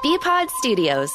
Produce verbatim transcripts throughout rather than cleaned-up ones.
B-Pod Studios.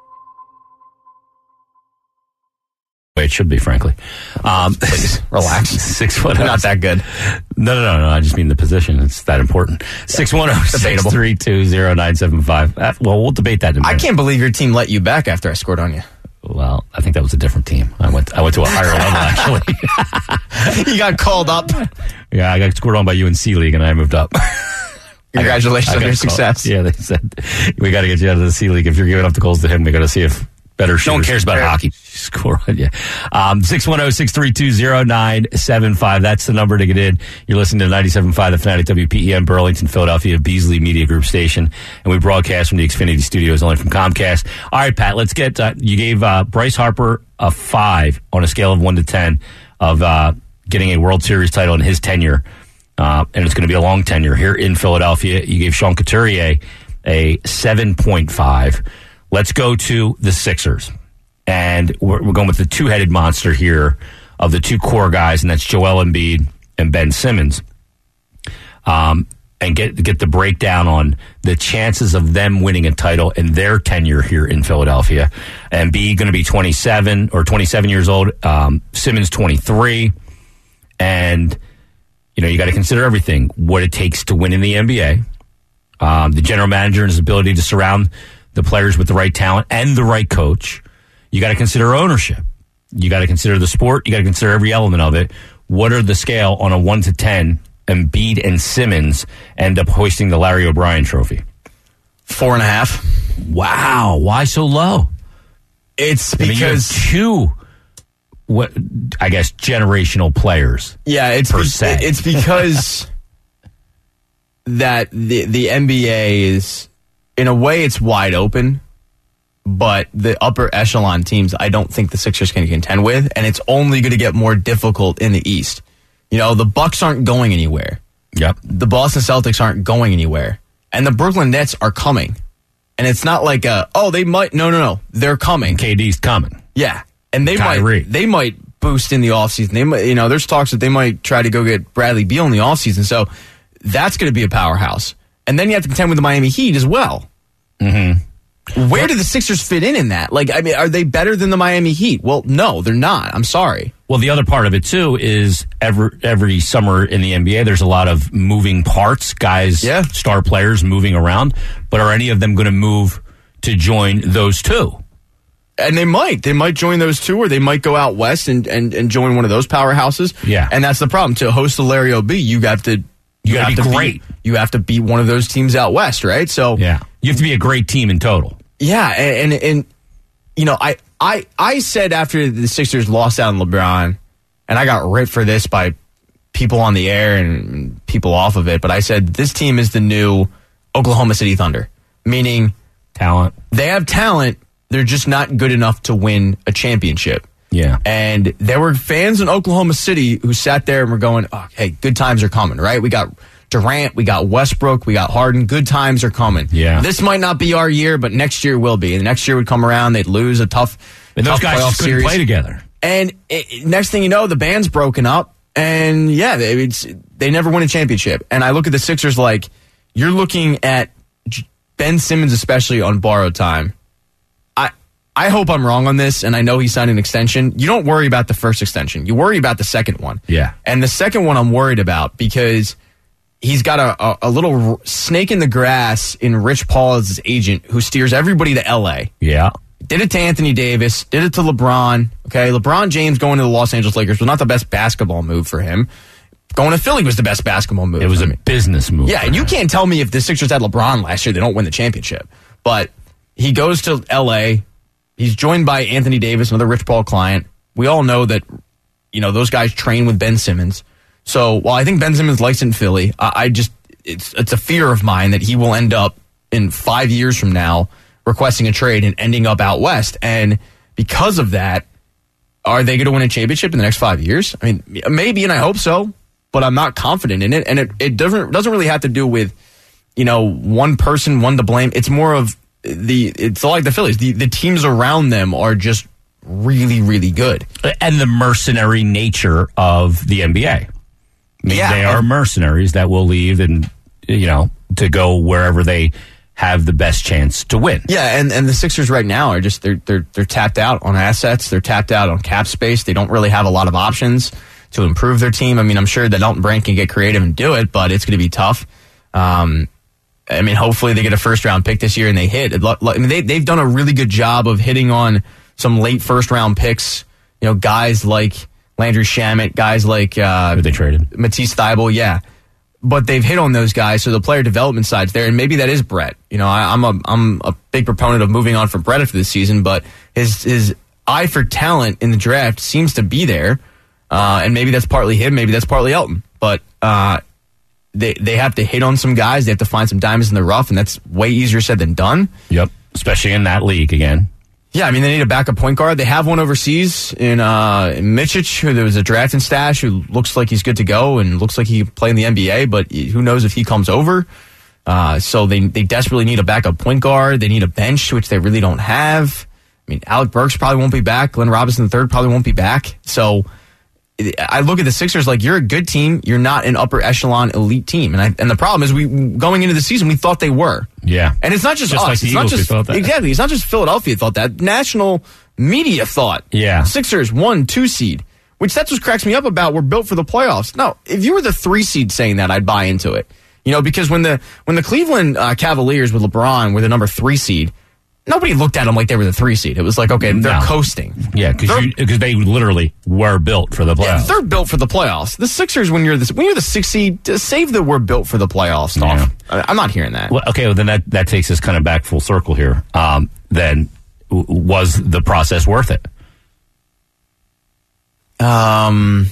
Way it should be, frankly. Um, Please, relax. Six one Not that good. No, no, no, no. I just mean the position. It's that important. Six one zero six three two zero nine seven five. Well, we'll debate that in a minute. I can't believe your team let you back after I scored on you. Well, I think that was a different team. I went. I went to a higher level, actually. You got called up. Yeah, I got scored on by U N C League, and I moved up. Congratulations I got, I on got your called. success. Yeah, they said we got to get you out of the C League. If you're giving up the goals to him, we got to see if better shooters. No one cares about better hockey. Score on you. Um, six one zero six three two zero nine seven five. That's the number to get in. You're listening to ninety-seven point five, the Fanatic W P E M, Burlington, Philadelphia, Beasley Media Group station. And we broadcast from the Xfinity Studios, only from Comcast. All right, Pat, let's get, uh, you gave uh, Bryce Harper a five on a scale of one to ten of uh, getting a World Series title in his tenure. Uh, and it's going to be a long tenure here in Philadelphia. You gave Sean Couturier a seven point five. Let's go to the Sixers. And we're, we're going with the two-headed monster here of the two core guys, and that's Joel Embiid and Ben Simmons. Um, and get get the breakdown on the chances of them winning a title in their tenure here in Philadelphia. Embiid going to be twenty-seven or twenty-seven years old. Um, Simmons twenty-three. And you know, you got to consider everything, what it takes to win in the N B A, um, the general manager and his ability to surround the players with the right talent and the right coach. You got to consider ownership. You got to consider the sport. You got to consider every element of it. What are the scale on a one to ten? Embiid and Simmons end up hoisting the Larry O'Brien Trophy. Four and a half. Wow, why so low? It's I mean, because two. What I guess generational players. Yeah, it's per be, se. It's because that the the N B A is, in a way, it's wide open, but the upper echelon teams, I don't think the Sixers can contend with, and it's only going to get more difficult in the East. You know, the Bucks aren't going anywhere. Yep. The Boston Celtics aren't going anywhere, and the Brooklyn Nets are coming. And it's not like a, oh, they might. No, no, no, they're coming. K D's coming. Yeah. And they Kyrie. might they might boost in the offseason. They might, you know, there's talks that they might try to go get Bradley Beal in the offseason. So that's going to be a powerhouse. And then you have to contend with the Miami Heat as well. Mm-hmm. Where do the Sixers fit in in that? Like, I mean, are they better than the Miami Heat? Well, no, they're not. I'm sorry. Well, the other part of it, too, is every, every summer in the N B A, there's a lot of moving parts, guys, yeah. star players moving around. But are any of them going to move to join those two? And they might. They might join those two, or they might go out west and, and, and join one of those powerhouses. Yeah. And that's the problem. To host the Larry O B, you have to... You, you got to be great. Beat, you have to beat one of those teams out west, right? So yeah, you have to be a great team in total. Yeah, and and, and you know, I, I I said after the Sixers lost out on LeBron, and I got ripped for this by people on the air and people off of it, but I said this team is the new Oklahoma City Thunder, meaning talent. They have talent. They're just not good enough to win a championship. Yeah. And there were fans in Oklahoma City who sat there and were going, oh, hey, good times are coming, right? We got Durant, we got Westbrook, we got Harden. Good times are coming. Yeah. This might not be our year, but next year will be. And the next year would come around, they'd lose a tough And those tough guys playoff just couldn't series. play together. And it, next thing you know, the band's broken up. And yeah, they, it's, they never win a championship. And I look at the Sixers like, you're looking at Ben Simmons, especially on borrowed time. I hope I'm wrong on this, and I know he signed an extension. You don't worry about the first extension. You worry about the second one. Yeah. And the second one I'm worried about because he's got a, a, a little snake in the grass in Rich Paul as his agent who steers everybody to L A. Yeah. Did it to Anthony Davis. Did it to LeBron. Okay, LeBron James going to the Los Angeles Lakers was not the best basketball move for him. Going to Philly was the best basketball move. It was for a me. business move. Yeah, and you can't tell me if the Sixers had LeBron last year, they don't win the championship. But he goes to L A. He's joined by Anthony Davis, another Rich Paul client. We all know that, you know, those guys train with Ben Simmons. So while I think Ben Simmons likes it in Philly, I, I just, it's it's a fear of mine that he will end up in five years from now requesting a trade and ending up out west. And because of that, are they going to win a championship in the next five years? I mean, maybe, and I hope so, but I'm not confident in it. And it, it doesn't doesn't really have to do with, you know, one person, one to blame. It's more of the, it's like the Phillies. The, the teams around them are just really, really good. And the mercenary nature of the N B A. I mean, yeah, they are mercenaries that will leave and, you know, to go wherever they have the best chance to win. Yeah, and, and the Sixers right now are just they're they're they're tapped out on assets. They're tapped out on cap space. They don't really have a lot of options to improve their team. I mean, I'm sure that Elton Brand can get creative and do it, but it's going to be tough. Um, I mean, hopefully they get a first round pick this year and they hit. I mean, they they've done a really good job of hitting on some late first round picks. You know, guys like Landry Shamet, guys like uh, Who they traded Matisse Thybulle, yeah. But they've hit on those guys, so the player development side's there, and maybe that is Brett. You know, I, I'm a I'm a big proponent of moving on from Brett after this season, but his his eye for talent in the draft seems to be there, uh, and maybe that's partly him, maybe that's partly Elton. But uh, they they have to hit on some guys, they have to find some diamonds in the rough, and that's way easier said than done. Yep, especially in that league again. Yeah, I mean, they need a backup point guard. They have one overseas in uh, Mičić, who there was a drafting stash, who looks like he's good to go and looks like he can play in the N B A, but who knows if he comes over. Uh, so they they desperately need a backup point guard. They need a bench, which they really don't have. I mean, Alec Burks probably won't be back. Glenn Robinson the third probably won't be back. So I look at the Sixers like, you're a good team. You're not an upper echelon elite team. And I, and the problem is, we going into the season, we thought they were. Yeah. And it's not just, just us. Like the it's Eagles not just, thought that. Exactly. It's not just Philadelphia thought that. National media thought. Yeah. Sixers, one, two seed. Which that's what cracks me up about. We're built for the playoffs. No, if you were the three seed saying that, I'd buy into it. You know, because when the when the Cleveland uh, Cavaliers with LeBron were the number three seed, nobody looked at them like they were the three seed. It was like, okay, they're no. coasting. Yeah, because they literally were built for the playoffs. Yeah, they're built for the playoffs. The Sixers, when you're the when you're the sixth seed, to save that we're built for the playoffs stuff. Yeah. I'm not hearing that. Well, okay, well then that, that takes us kind of back full circle here. Um, then w- was the process worth it? Um,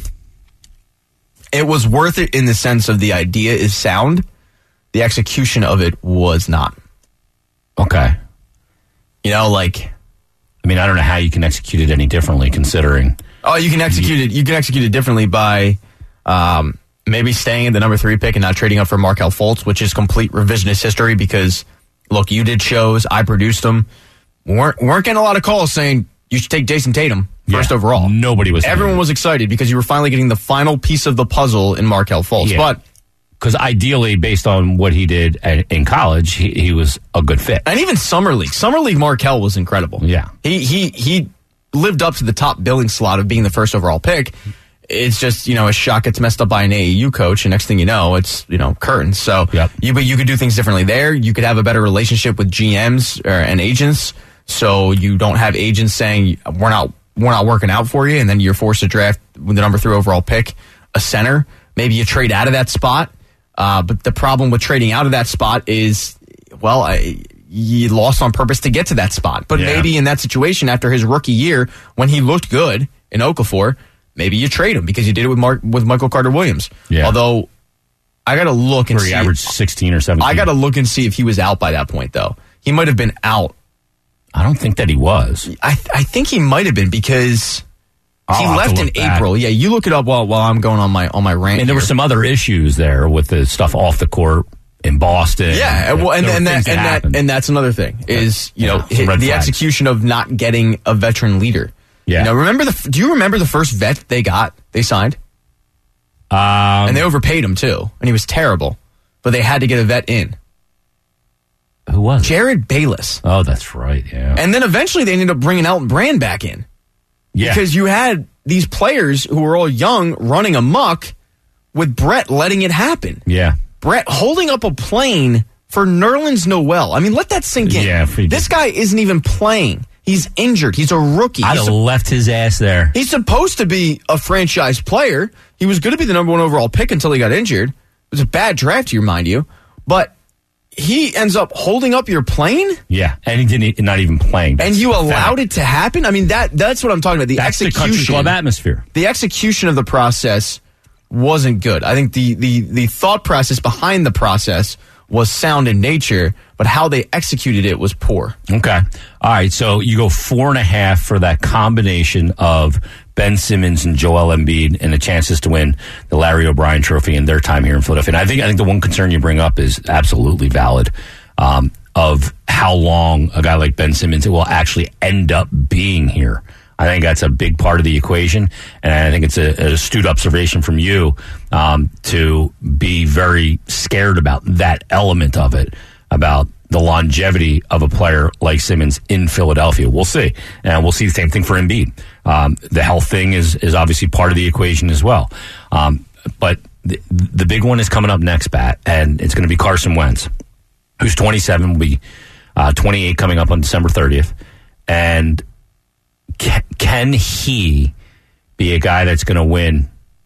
it was worth it in the sense of the idea is sound. The execution of it was not. Okay. You know, like, I mean, I don't know how you can execute it any differently, considering. Oh, you can execute it. You can execute it differently by um, maybe staying at the number three pick and not trading up for Markelle Fultz, which is complete revisionist history. Because look, you did shows, I produced them. We weren't weren't getting a lot of calls saying you should take Jason Tatum first yeah, overall. Nobody was. Everyone was excited because you were finally getting the final piece of the puzzle in Markelle Fultz, yeah. but. Because ideally, based on what he did at, in college, he, he was a good fit. And even Summer League. Summer League Markelle was incredible. Yeah. He he he lived up to the top billing slot of being the first overall pick. It's just, you know, a shot gets messed up by an A A U coach, and next thing you know, it's, you know, curtains. So, yep. you, but you could do things differently there. You could have a better relationship with G Ms or, and agents, so you don't have agents saying, we're not, we're not working out for you, and then you're forced to draft with the number three overall pick, a center. Maybe you trade out of that spot. Uh, but the problem with trading out of that spot is, well, I, you lost on purpose to get to that spot. But yeah. maybe in that situation, after his rookie year, when he looked good in Okafor, maybe you trade him because you did it with Mark, with Michael Carter-Williams. Yeah. Although, I got to look and Where he see. averaged sixteen or seventeen. I got to look and see if he was out by that point, though. He might have been out. I don't think that he was. I, I think he might have been because... He I'll left in back. April. Yeah, you look it up while while I'm going on my on my rant. And there here. were some other issues there with the stuff off the court in Boston. Yeah, well, and, and, that, that and, that, and that's another thing is, you yeah, know, the flags. execution of not getting a veteran leader. Yeah. You know, remember the? Do you remember the first vet they got? They signed, um, and they overpaid him too, and he was terrible. But they had to get a vet in. Who was it? Jared Bayless. Oh, that's right. Yeah. And then eventually they ended up bringing Elton Brand back in. Yeah. Because you had these players who were all young running amok with Brett letting it happen. Yeah. Brett holding up a plane for Nerlens Noel. I mean, let that sink in. Yeah, this guy isn't even playing. He's injured. He's a rookie. I'd He's have left his ass there. He's supposed to be a franchise player. He was going to be the number one overall pick until he got injured. It was a bad draft, to remind you. But he ends up holding up your plane? Yeah, and he didn't, not even playing. That's and you allowed pathetic. it to happen? I mean, that that's what I'm talking about. The That's execution. the country club atmosphere. The execution of the process wasn't good. I think the, the, the thought process behind the process was sound in nature, but how they executed it was poor. Okay. All right, so you go four and a half for that combination of Ben Simmons and Joel Embiid and the chances to win the Larry O'Brien Trophy in their time here in Philadelphia. And I think I think the one concern you bring up is absolutely valid, um, of how long a guy like Ben Simmons will actually end up being here. I think that's a big part of the equation, and I think it's a, an astute observation from you um, to be very scared about that element of it, about the longevity of a player like Simmons in Philadelphia. We'll see. And we'll see the same thing for Embiid. Um, the health thing is, is obviously part of the equation as well. Um, but the, the big one is coming up next, Bat, and it's going to be Carson Wentz, who's twenty-seven, will be uh, twenty-eight coming up on December thirtieth. And ca- can he be a guy that's going to win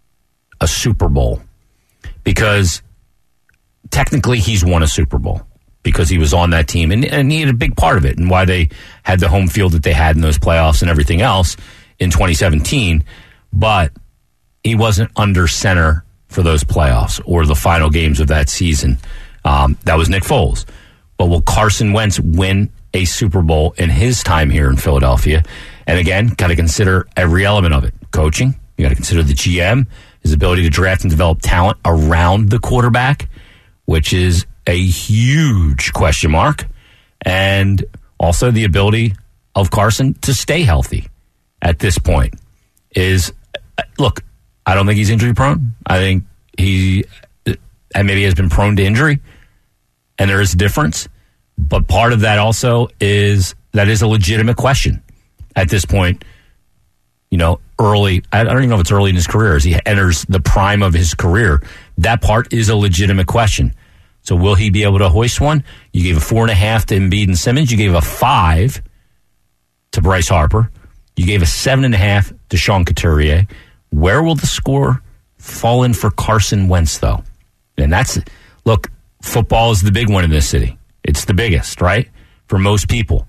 a Super Bowl? Because technically he's won a Super Bowl, because he was on that team, and, and he had a big part of it, and why they had the home field that they had in those playoffs and everything else in twenty seventeen. But he wasn't under center for those playoffs or the final games of that season. Um, that was Nick Foles. But will Carson Wentz win a Super Bowl in his time here in Philadelphia? And again, got to consider every element of it. Coaching, you got to consider the G M, his ability to draft and develop talent around the quarterback, which is a huge question mark, and also the ability of Carson to stay healthy at this point. Is, look, I don't think he's injury prone. I think he, and maybe has been prone to injury, and there is a difference. But part of that also is that is a legitimate question at this point. You know, early, I don't even know if it's early in his career, as he enters the prime of his career. That part is a legitimate question. So will he be able to hoist one? You gave a four and a half to Embiid and Simmons. You gave a five to Bryce Harper. You gave a seven and a half to Sean Couturier. Where will the score fall in for Carson Wentz, though? And that's, look, football is the big one in this city. It's the biggest, right? For most people.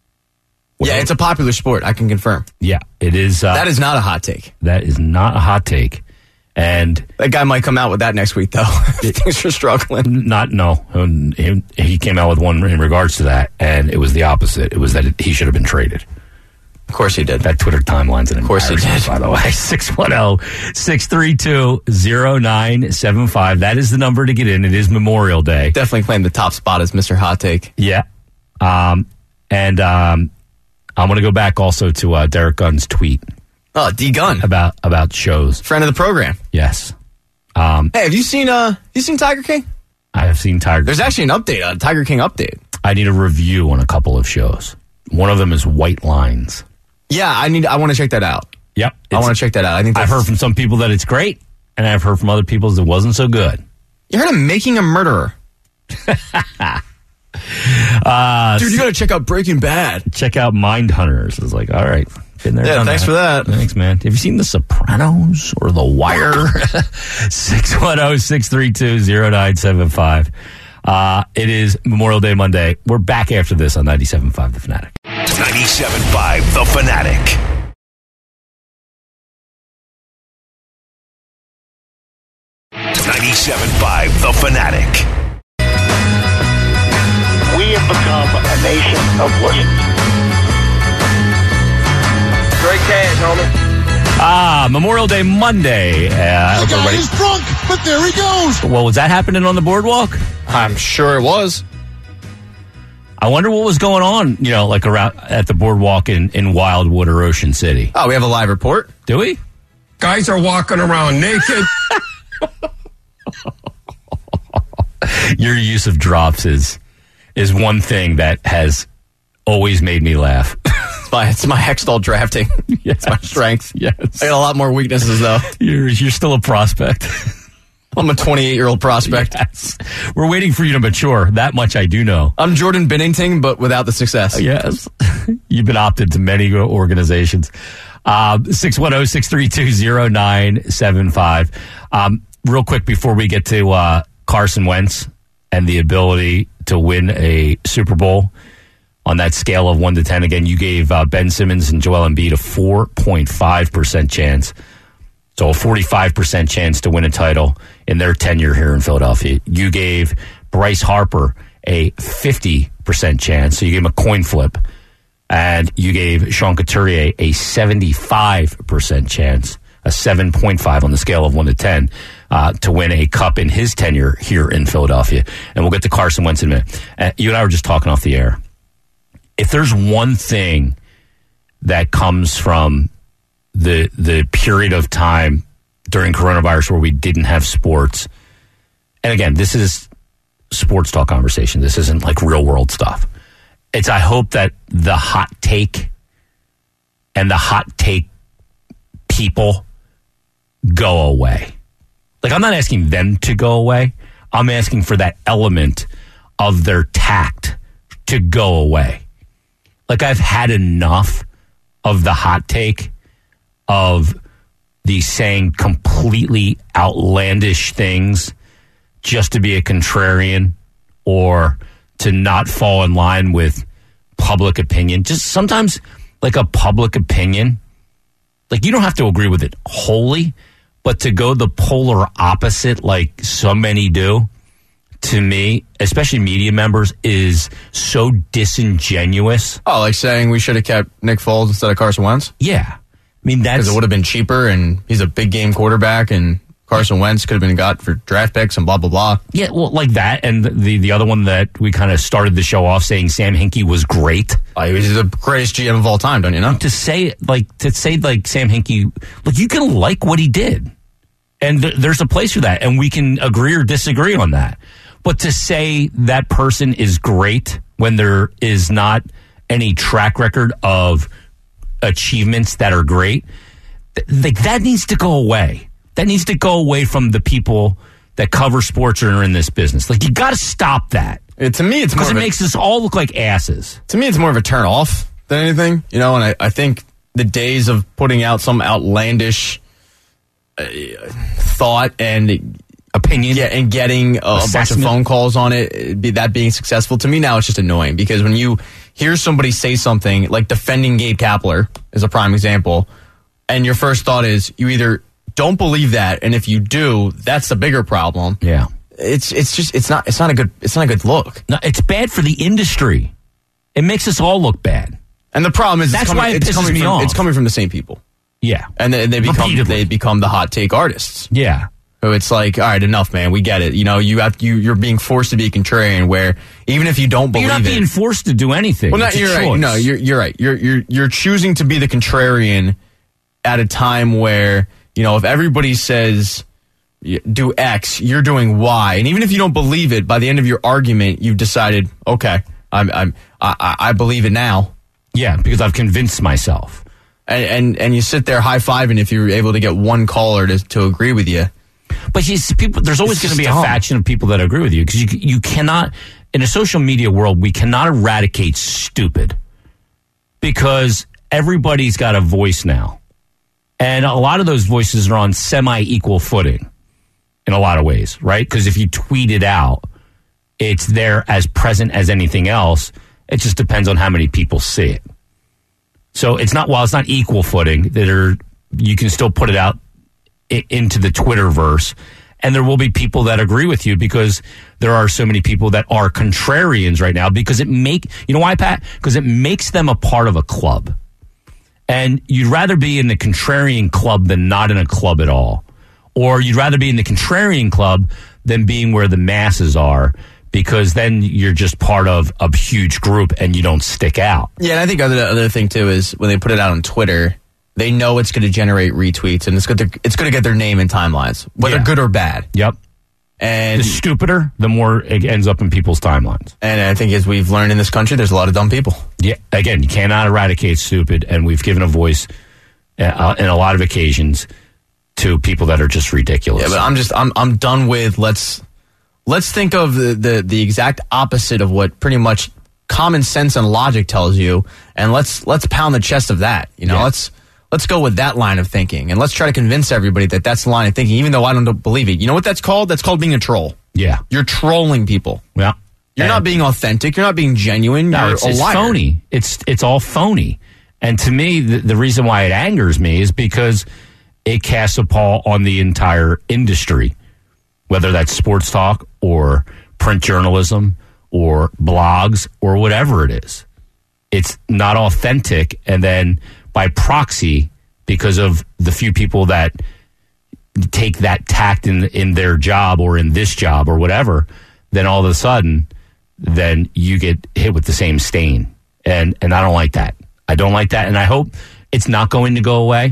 Yeah, well, it's a popular sport, I can confirm. Yeah, it is. Uh, that is not a hot take. That is not a hot take. And that guy might come out with that next week, though. Things are struggling. Not, no. He, he came out with one in regards to that, and it was the opposite. It was that it, he should have been traded. Of course he did. That Twitter timeline's an Of course he did. By the way, six one zero, six three two, zero nine seven five. That is the number to get in. It is Memorial Day. Definitely claim the top spot as Mister Hot Take. Yeah. Um, and um, I'm going to go back also to uh, Derek Gunn's tweet. Oh, D Gunn about about shows. Friend of the program. Yes. Um, hey, have you seen uh have you seen Tiger King? I have seen Tiger. There's actually an update, a Tiger King update. I need a review on a couple of shows. One of them is White Lines. Yeah, I need. I want to check that out. Yep, I want to check that out. I think I've heard from some people that it's great, and I've heard from other people that it wasn't so good. You heard of Making a Murderer? uh, Dude, you got to check out Breaking Bad. Check out Mindhunters. It's like, all right. Been there, yeah, thanks that. for that. Thanks, man. Have you seen The Sopranos or The Wire? six one zero, six three two, zero nine seven five. Uh, it is Memorial Day Monday. We're back after this on ninety-seven point five The Fanatic. ninety-seven point five The Fanatic. ninety-seven point five The Fanatic. We have become a nation of wussies. Great cash, homie. Ah, Memorial Day Monday. Uh, the guy is drunk, but there he goes. Well, was that happening on the boardwalk? I'm sure it was. I wonder what was going on, you know, like around at the boardwalk in, in Wildwood or Ocean City. Oh, we have a live report. Do we? Guys are walking around naked. Your use of drops is is one thing that has always made me laugh. It's my, it's my Hextall drafting. Yes. It's my strength. Yes. I got a lot more weaknesses, though. You're you're still a prospect. I'm a twenty-eight-year-old prospect. Yes. We're waiting for you to mature. That much I do know. I'm Jordan Binnington, but without the success. Yes. You've been opted to many organizations. Uh, six one zero, six three two, zero nine seven five. Um, real quick before we get to uh, Carson Wentz and the ability to win a Super Bowl on that scale of one to ten. Again, you gave uh, Ben Simmons and Joel Embiid a four point five percent chance. So a forty-five percent chance to win a title in their tenure here in Philadelphia. You gave Bryce Harper a fifty percent chance. So you gave him a coin flip. And you gave Sean Couturier a seventy-five percent chance, a seven point five on the scale of one to ten, uh, to win a cup in his tenure here in Philadelphia. And we'll get to Carson Wentz in a minute. Uh, you and I were just talking off the air. If there's one thing that comes from the the period of time during coronavirus where we didn't have sports, and again, this is sports talk conversation. This isn't like real world stuff. It's I hope that the hot take and the hot take people go away. Like, I'm not asking them to go away. I'm asking for that element of their tact to go away. Like, I've had enough of the hot take, of the saying completely outlandish things just to be a contrarian or to not fall in line with public opinion. Just sometimes, like, a public opinion, like, you don't have to agree with it wholly, but to go the polar opposite like so many do, to me, especially media members, is so disingenuous. Oh, like saying we should have kept Nick Foles instead of Carson Wentz? Yeah. I mean, that's... Because it would have been cheaper, and he's a big game quarterback, and Carson Wentz could have been got for draft picks and blah, blah, blah. Yeah, well, like that. And the, the other one that we kind of started the show off saying Sam Hinkie was great. Oh, he was the greatest G M of all time, don't you know? To say, like, to say, like, Sam Hinkie, look, you can like what he did. And th- there's a place for that. And we can agree or disagree on that. But to say that person is great when there is not any track record of achievements that are great, th- like, that needs to go away. That needs to go away from the people that cover sports or are in this business. Like, you got to stop that. It, to me, it's more because it of a, makes us all look like asses. To me, it's more of a turn off than anything, you know. And I, I think the days of putting out some outlandish uh, thought and opinion, yeah, and getting a, a bunch of phone calls on it, be that being successful, to me now it's just annoying, because when you hear somebody say something like defending Gabe Kapler is a prime example, and your first thought is you either don't believe that, and if you do, that's the bigger problem. Yeah, it's it's just it's not it's not a good it's not a good look. No, it's bad for the industry. It makes us all look bad. And the problem is, that's it's coming, why it it's pisses coming me from, off. It's coming from the same people. Yeah, and they, they become Repeatedly. they become the hot take artists. Yeah. So it's like, all right, enough, man. We get it. You know, you have you you're being forced to be a contrarian, where even if you don't believe it, you're not it, being forced to do anything. Well, it's not, you're a right. choice. No, you're you're right. You're you're you're choosing to be the contrarian at a time where, you know, if everybody says do X, you're doing Y, and even if you don't believe it, by the end of your argument, you've decided, okay, I'm I'm I, I believe it now. Yeah, because I've convinced myself. And and, and you sit there high fiving if you're able to get one caller to to agree with you. But you see, people, there's always going to be a dumb. faction of people that agree with you, because you you cannot, in a social media world, we cannot eradicate stupid, because everybody's got a voice now, and a lot of those voices are on semi-equal footing in a lot of ways, right? Because if you tweet it out, it's there as present as anything else. It just depends on how many people see it. So it's not, while it's not equal footing, that are, you can still put it out i- into the Twitterverse, and there will be people that agree with you, because there are so many people that are contrarians right now, because it make, you know why, Pat? Because it makes them a part of a club. And you'd rather be in the contrarian club than not in a club at all. Or you'd rather be in the contrarian club than being where the masses are, because then you're just part of a huge group and you don't stick out. Yeah, and I think other other thing too is when they put it out on Twitter, they know it's going to generate retweets, and it's going to it's going to get their name in timelines, whether Yeah. good or bad. Yep. And the stupider, the more it ends up in people's timelines. And I think, as we've learned in this country, there's a lot of dumb people. Yeah. Again, you cannot eradicate stupid, and we've given a voice uh, in a lot of occasions to people that are just ridiculous. Yeah, but I'm just I'm I'm done with let's let's think of the, the the exact opposite of what pretty much common sense and logic tells you, and let's let's pound the chest of that. You know, Yeah. let's let's go with that line of thinking, and let's try to convince everybody that that's the line of thinking, even though I don't believe it. You know what that's called? That's called being a troll. Yeah. You're trolling people. Yeah. You're And- not being authentic. You're not being genuine. No, You're it's, a it's liar. phony. It's it's all phony. And to me, the, the reason why it angers me is because it casts a pall on the entire industry, whether that's sports talk or print journalism or blogs or whatever it is. It's not authentic, and then by proxy, because of the few people that take that tact in in their job or in this job or whatever, then all of a sudden, then you get hit with the same stain. And and I don't like that. I don't like that, and I hope it's not going to go away.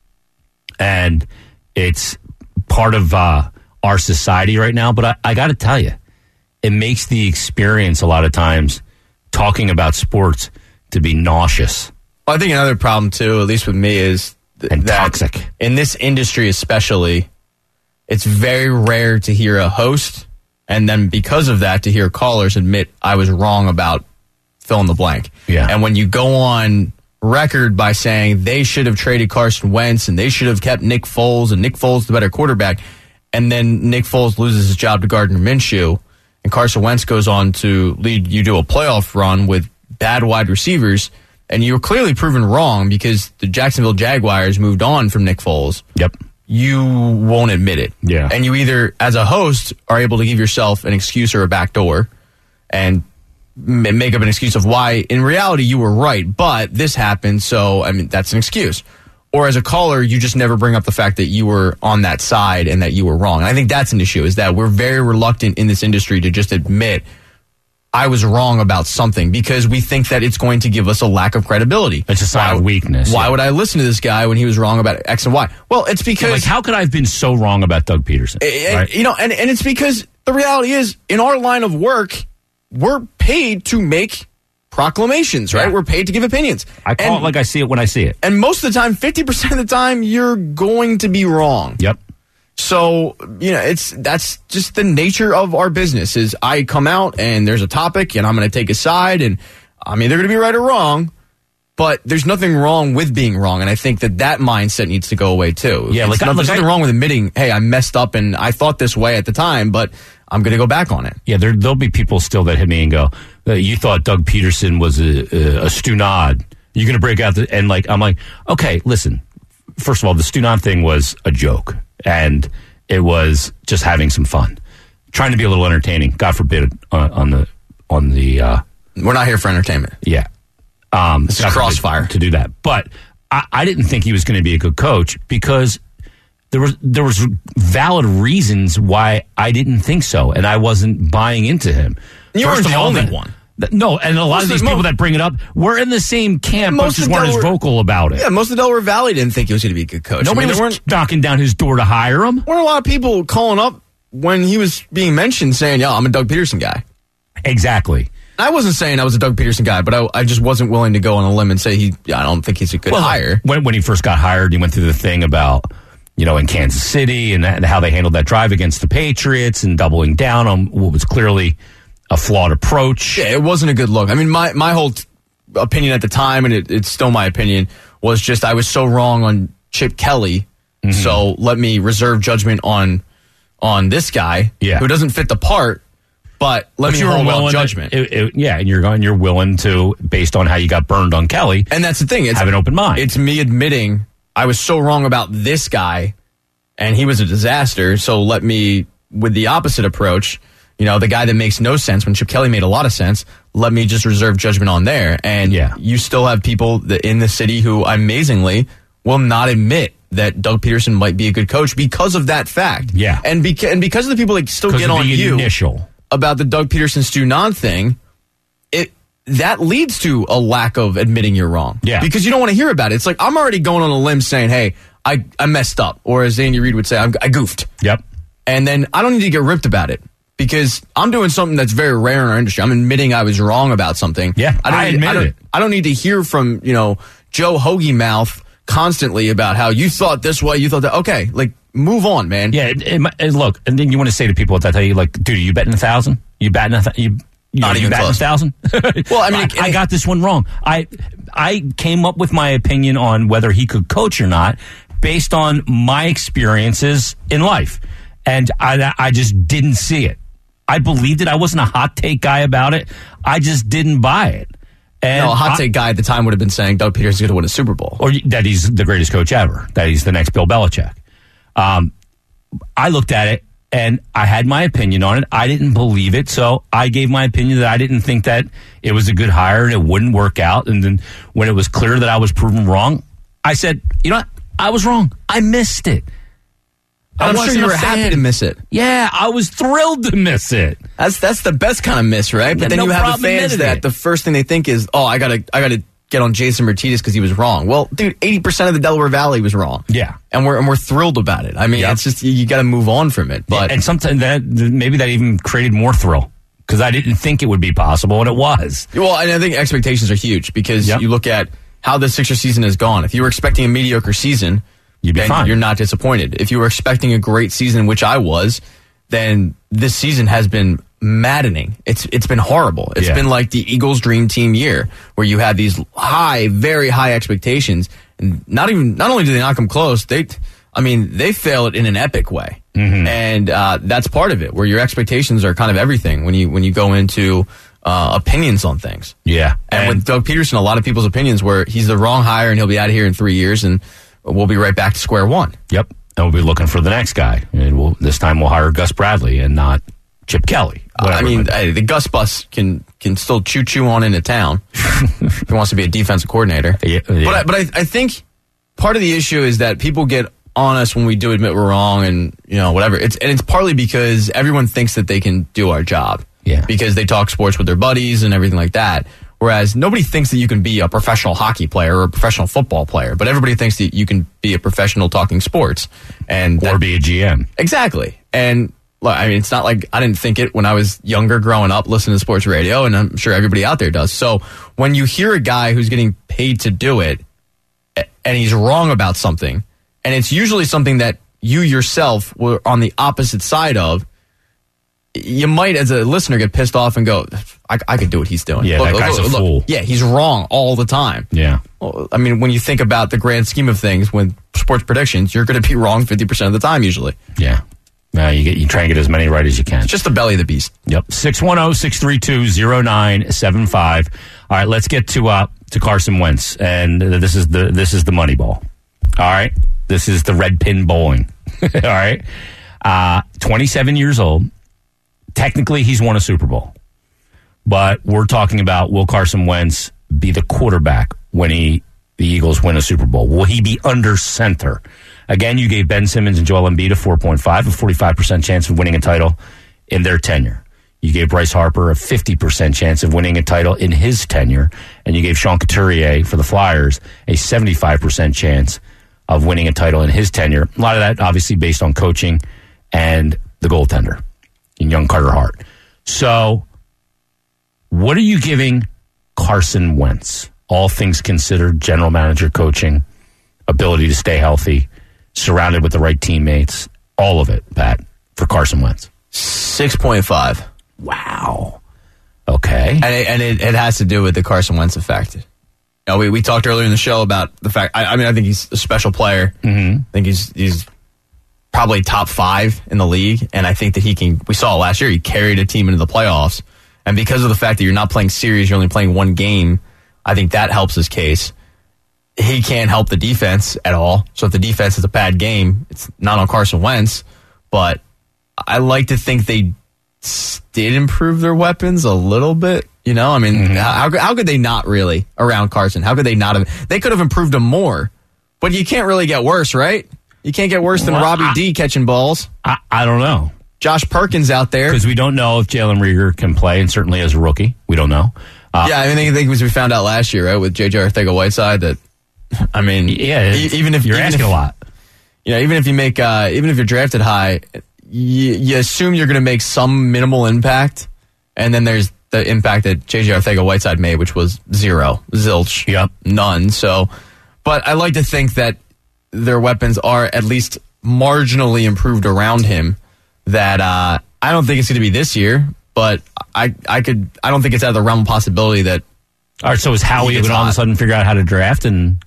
And it's part of uh, our society right now. But I, I got to tell you, it makes the experience a lot of times talking about sports to be nauseous. Well, I think another problem, too, at least with me, is th- And that toxic. in this industry especially, it's very rare to hear a host, and then because of that, to hear callers admit, I was wrong about fill in the blank. Yeah. And when you go on record by saying they should have traded Carson Wentz and they should have kept Nick Foles and Nick Foles the better quarterback, and then Nick Foles loses his job to Gardner Minshew, and Carson Wentz goes on to lead you to a playoff run with bad wide receivers, and you were clearly proven wrong because the Jacksonville Jaguars moved on from Nick Foles. Yep. You won't admit it. Yeah. And you either, as a host, are able to give yourself an excuse or a backdoor and m- make up an excuse of why, in reality, you were right, but this happened, so, I mean, that's an excuse. Or as a caller, you just never bring up the fact that you were on that side and that you were wrong. And I think that's an issue, is that we're very reluctant in this industry to just admit I was wrong about something because we think that it's going to give us a lack of credibility. It's a sign why, of weakness. Why yeah. would I listen to this guy when he was wrong about X and Y? Well, it's because... Like, how could I have been so wrong about Doug Peterson? And, Right? you know, and, and it's because the reality is, in our line of work, we're paid to make proclamations, right? Yeah. We're paid to give opinions. I call and, it like I see it when I see it. and most of the time, fifty percent of the time, you're going to be wrong. Yep. So, you know, it's that's just the nature of our business is I come out and there's a topic and I'm going to take a side and I'm either going to be right or wrong, but there's nothing wrong with being wrong. And I think that that mindset needs to go away too. Yeah, It's like, not- I- there's like nothing I- wrong with admitting, hey, I messed up and I thought this way at the time, but I'm going to go back on it. Yeah, there, there'll be people still that hit me and go, uh, you thought Doug Peterson was a, a, a Stunad. You're going to break out the, and like, I'm like, okay, listen, first of all, the Stunad thing was a joke and it was just having some fun, trying to be a little entertaining. God forbid on, on the, on the, uh, We're not here for entertainment. yeah. Um, This is God forbid crossfire. to do that. But I, I didn't think he was going to be a good coach because there was there was valid reasons why I didn't think so, and I wasn't buying into him. You First weren't of the all, only that- one. that- no, and a lot Most of these of- people that bring it up, we're in the same camp, but Most just of weren't as Delaware- vocal about it. Yeah, most of Delaware Valley didn't think he was going to be a good coach. Nobody I mean, there was weren't, knocking down his door to hire him. weren't a lot of people calling up when he was being mentioned saying, yo, I'm a Doug Peterson guy. Exactly. I wasn't saying I was a Doug Peterson guy, but I, I just wasn't willing to go on a limb and say he. I don't think he's a good hire. When when he first got hired, he went through the thing about, you know, in Kansas City and, that, and how they handled that drive against the Patriots and doubling down on what was clearly a flawed approach. Yeah, it wasn't a good look. I mean, my my whole t- opinion at the time, and it, it's still my opinion, was just I was so wrong on Chip Kelly. Mm-hmm. So let me reserve judgment on on this guy, Yeah. who doesn't fit the part. But let But me you were hold on willing judgment. To, it, it, yeah, and you're going. You're willing to, based on how you got burned on Kelly, And that's the thing. It's, have an open mind. It's me admitting I was so wrong about this guy, and he was a disaster. So let me, with the opposite approach, you know, the guy that makes no sense when Chip Kelly made a lot of sense, let me just reserve judgment on there. And Yeah. you still have people that in the city who amazingly will not admit that Doug Peterson might be a good coach because of that fact. Yeah. And, beca- and because of the people that still because get of on the you initial. about the Doug Peterson Stu Non thing, it that leads to a lack of admitting you're wrong. Yeah. Because you don't want to hear about it. It's like I'm already going on a limb saying, hey, I, I messed up. Or as Andy Reid would say, I'm, I goofed. Yep. And then I don't need to get ripped about it because I'm doing something that's very rare in our industry. I'm admitting I was wrong about something. Yeah, I, don't I need, admitted I don't, it. I don't need to hear from, you know, Joe Hoagie mouth constantly about how you thought this way, you thought that. Okay, like move on, man. Yeah. It, it, it- look, and then you want to say to people at that time, you like, dude, are you betting a thousand? You batting a th- you? You, Not you even batting close. a thousand? Well, I mean, it- I, I got this one wrong. I I came up with my opinion on whether he could coach or not based on my experiences in life, and I I just didn't see it. I believed it. I wasn't a hot take guy about it. I just didn't buy it. And No, a hot I- take guy at the time would have been saying Doug Peterson's going to win a Super Bowl. or that he's the greatest coach ever, that he's the next Bill Belichick. Um, I looked at it and I had my opinion on it. I didn't believe it, so I gave my opinion that I didn't think that it was a good hire and it wouldn't work out. And then when it was clear that I was proven wrong, I said, you know what? I was wrong. I missed it. I I'm sure wasn't you a were happy fan. to miss it. Yeah, I was thrilled to miss it. That's that's the best kind of miss, right? But Yeah, then no you have the problem fans admitting that it. the first thing they think is, oh, I gotta I gotta get on Jason Martinez because he was wrong. Well, dude, eighty percent of the Delaware Valley was wrong. Yeah. and we're and we're thrilled about it. I mean, Yep. it's just you, you got to move on from it. But and sometimes that maybe that even created more thrill because I didn't think it would be possible, and it was. Well, and I think expectations are huge because Yep. you look at how the Sixers season has gone. If you were expecting a mediocre season, You'd be then fine. you're not disappointed. If you were expecting a great season, which I was, then this season has been maddening. It's it's been horrible. It's Yeah. been like the Eagles' dream team year, where you had these high, very high expectations, and not even not only do they not come close, they, I mean, they fail it in an epic way, Mm-hmm. and uh, that's part of it, where your expectations are kind of everything when you when you go into uh, opinions on things. Yeah. And, with Doug Peterson, a lot of people's opinions were he's the wrong hire and he'll be out of here in three years, and we'll be right back to square one. Yep. And we'll be looking for the next guy. And we'll, this time we'll hire Gus Bradley and not Chip Kelly. Uh, I Whatever. mean, uh, the Gus bus can can still choo choo on into town if he wants to be a defensive coordinator. Yeah, yeah. But I, but I, I think part of the issue is that people get on us when we do admit we're wrong, and you know whatever. It's and it's partly because everyone thinks that they can do our job. Yeah. Because they talk sports with their buddies and everything like that. Whereas nobody thinks that you can be a professional hockey player or a professional football player, but everybody thinks that you can be a professional talking sports. And or that- be a G M. Exactly. And look, I mean, it's not like I didn't think it when I was younger growing up listening to sports radio, and I'm sure everybody out there does. So when you hear a guy who's getting paid to do it a- and he's wrong about something, and it's usually something that you yourself were on the opposite side of, you might, as a listener, get pissed off and go, I, I could do what he's doing. Yeah, that guy's a fool. Yeah, he's wrong all the time. Yeah. Well, I mean, when you think about the grand scheme of things, when sports predictions, you're going to be wrong fifty percent of the time usually. Yeah. No, you get you try and get as many right as you can. It's just the belly of the beast. Yep. six one zero, six three two, zero nine seven five. All right, let's get to uh to Carson Wentz, and uh, this is the this is the money ball. All right. This is the red pin bowling. All right. Uh twenty-seven years old. Technically, he's won a Super Bowl. But we're talking about, will Carson Wentz be the quarterback when he the Eagles win a Super Bowl? Will he be under center? Again, you gave Ben Simmons and Joel Embiid a four point five, a forty-five percent chance of winning a title in their tenure. You gave Bryce Harper a fifty percent chance of winning a title in his tenure. And you gave Sean Couturier for the Flyers a seventy-five percent chance of winning a title in his tenure. A lot of that obviously based on coaching and the goaltender in young Carter Hart. So, what are you giving Carson Wentz? All things considered, general manager, coaching, ability to stay healthy, surrounded with the right teammates, all of it, Pat, for Carson Wentz. six point five. Wow. Okay. And it, and it, it has to do with the Carson Wentz effect. You know, we, we talked earlier in the show about the fact, I, I mean, I think he's a special player. Mm-hmm. I think he's he's probably top five in the league. And I think that he can, we saw last year, he carried a team into the playoffs. And because of the fact that you're not playing series, you're only playing one game, I think that helps his case. He can't help the defense at all. So if the defense is a bad game, it's not on Carson Wentz. But I like to think they did improve their weapons a little bit. You know, I mean, mm-hmm. how, how could they not really around Carson? How could they not have? They could have improved them more. But you can't really get worse, right? You can't get worse than well, Robbie I, D catching balls. I, I don't know. Josh Perkins out there. Because we don't know if Jalen Reagor can play, and certainly as a rookie, we don't know. Uh, yeah, I mean, I think we found out last year, right, with J J Arcega-Whiteside that, I mean, yeah, e- even if you're even asking if, a lot. You know, even if you make, uh, even if you're drafted high, you, you assume you're going to make some minimal impact, and then there's the impact that J J Arcega-Whiteside made, which was zero, zilch, yep, none. So, but I like to think that their weapons are at least marginally improved around him. That uh, I don't think it's going to be this year, but I I could I don't think it's out of the realm of possibility that. All right, so is Howie going to all of a sudden figure out how to draft and?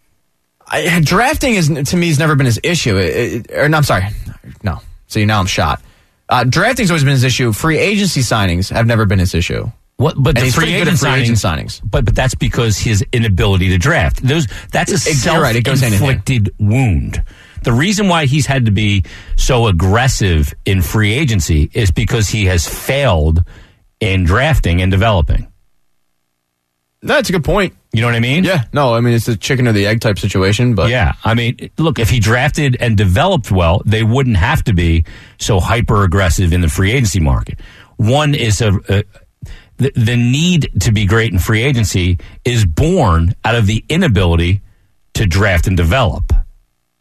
I, drafting is to me has never been his issue. It, it, or no, I'm sorry, no. See, now I'm shot. Uh, drafting's always been his issue. Free agency signings have never been his issue. What? But and the free, agent, free signings, agent signings. But but that's because his inability to draft. Those that's a self-inflicted right, wound. The reason why he's had to be so aggressive in free agency is because he has failed in drafting and developing. That's a good point. You know what I mean? Yeah. No, I mean, it's a chicken or the egg type situation, but. Yeah. I mean, look, if he drafted and developed well, they wouldn't have to be so hyper aggressive in the free agency market. One is a, a the, the need to be great in free agency is born out of the inability to draft and develop.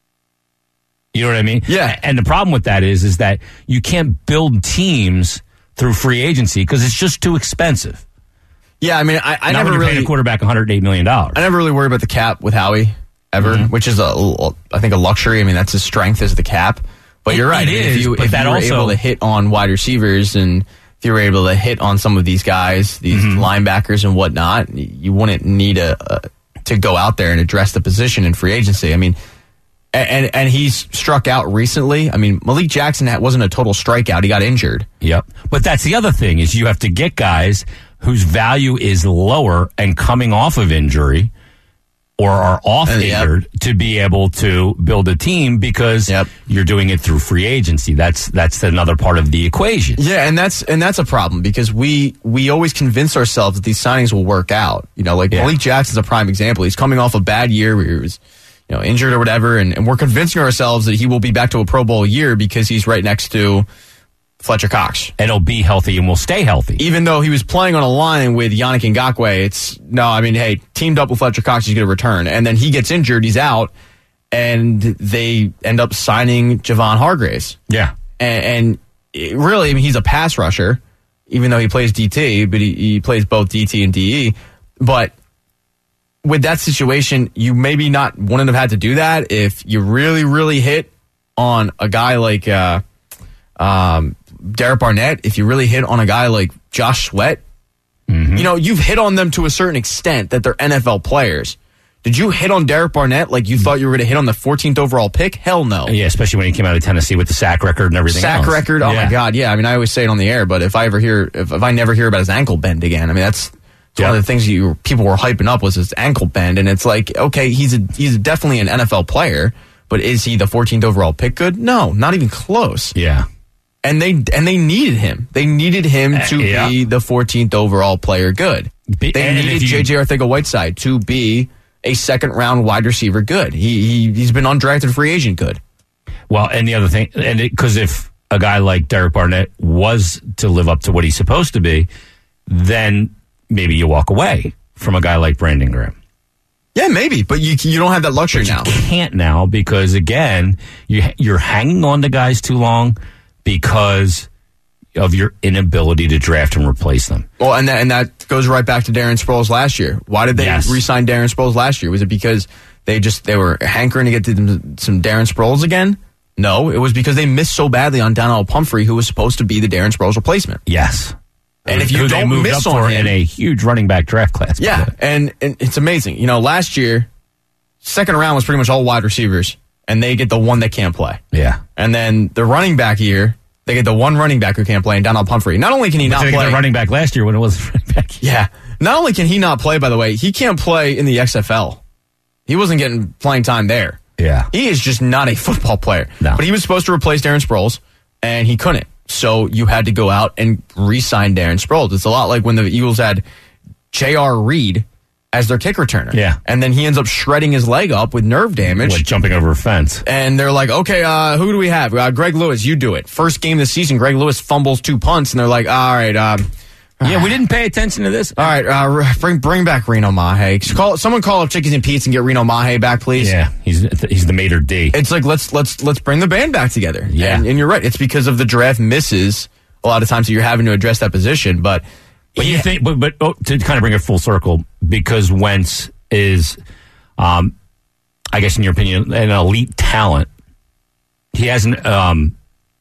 You know what I mean? Yeah. And the problem with that is, is that you can't build teams through free agency because it's just too expensive. Yeah, I mean, I, I Not never when you're really paying a quarterback one hundred eight million dollars. I never really worry about the cap with Howie ever, Mm-hmm. which is a, I think a luxury. I mean, that's his strength is the cap. But It- you're right. it I mean, is, if you, but if that you were also- able to hit on wide receivers and if you were able to hit on some of these guys, these Mm-hmm. linebackers and whatnot, you wouldn't need a, a to go out there and address the position in free agency. I mean, and and he's struck out recently. I mean, Malik Jackson wasn't a total strikeout. He got injured. Yep. But that's the other thing is you have to get guys whose value is lower and coming off of injury or are off Uh, yep. injured to be able to build a team because Yep. you're doing it through free agency. That's that's another part of the equation. Yeah, and that's and that's a problem because we we always convince ourselves that these signings will work out. You know, like Yeah. Malik Jackson's a prime example. He's coming off a bad year where he was, you know, injured or whatever, and, and we're convincing ourselves that he will be back to a Pro Bowl year because he's right next to Fletcher Cox. And he'll be healthy and will stay healthy. Even though he was playing on a line with Yannick Ngakoue, it's no, I mean, hey, teamed up with Fletcher Cox, he's going to return. And then he gets injured, he's out, and they end up signing Javon Hargraves. Yeah. And, and it really, I mean, he's a pass rusher, even though he plays D T, but he, he plays both D T and D E. But with that situation, you maybe not wouldn't have had to do that if you really, really hit on a guy like uh, um, Derek Barnett. If you really hit on a guy like Josh Sweat, Mm-hmm. you know, you've hit on them to a certain extent that they're N F L players. Did you hit on Derek Barnett like you thought you were going to hit on the fourteenth overall pick? Hell no. Yeah, especially when he came out of Tennessee with the sack record and everything Sack else. record. Oh Yeah. my God. Yeah. I mean, I always say it on the air, but if I ever hear, if, if I never hear about his ankle bend again, I mean, that's, that's Yeah. one of the things you people were hyping up was his ankle bend. And it's like, okay, he's a, he's definitely an N F L player, but is he the fourteenth overall pick good? No, not even close. Yeah. And they, and they needed him. They needed him to Uh, yeah. be the fourteenth overall player good. Be- They and if needed you- J J Arcega-Whiteside to be a second round wide receiver good. He, he, he's been undrafted free agent good. Well, and the other thing, and because if a guy like Derek Barnett was to live up to what he's supposed to be, then maybe you walk away from a guy like Brandon Graham. Yeah, maybe, but you you don't have that luxury now. You can't now because, again, you, you're hanging on to guys too long because of your inability to draft and replace them. Well, and that and that goes right back to Darren Sproles last year. Why did they Yes. re-sign Darren Sproles last year? Was it because they just they were hankering to get to them some Darren Sproles again? No, it was because they missed so badly on Donnell Pumphrey, who was supposed to be the Darren Sproles replacement. Yes. And if you Who they don't moved miss up on for him- in a huge running back draft class. by Yeah, the way. and, and it's amazing. You know, last year, second round was pretty much all wide receivers, and they get the one that can't play. Yeah. And then the running back year, they get the one running back who can't play, and Donnell Pumphrey. Not only can he not They got play, the running back last year when it was running back. yeah, not only can he not play, by the way, he can't play in the X F L. He wasn't getting playing time there. Yeah. He is just not a football player. No. But he was supposed to replace Darren Sproles, and he couldn't. So you had to go out and re-sign Darren Sproles. It's a lot like when the Eagles had J R. Reed as their kick returner. Yeah. And then he ends up shredding his leg up with nerve damage. Like jumping over a fence. And they're like, okay, uh, who do we have? Uh, Greg Lewis, you do it. First game of the season, Greg Lewis fumbles two punts, and they're like, all right, um, Yeah, we didn't pay attention to this. all right, uh, bring bring back Reno Mahe. Call someone call up Chickies and Pete's and get Reno Mahe back, please. Yeah, he's he's the Mater D. It's like let's let's let's bring the band back together. Yeah. and, and you're right. It's because of the draft misses a lot of times that you're having to address that position. But But you think, but, but oh, to kind of bring it full circle, because Wentz is, um, I guess in your opinion, an elite talent. He hasn't um,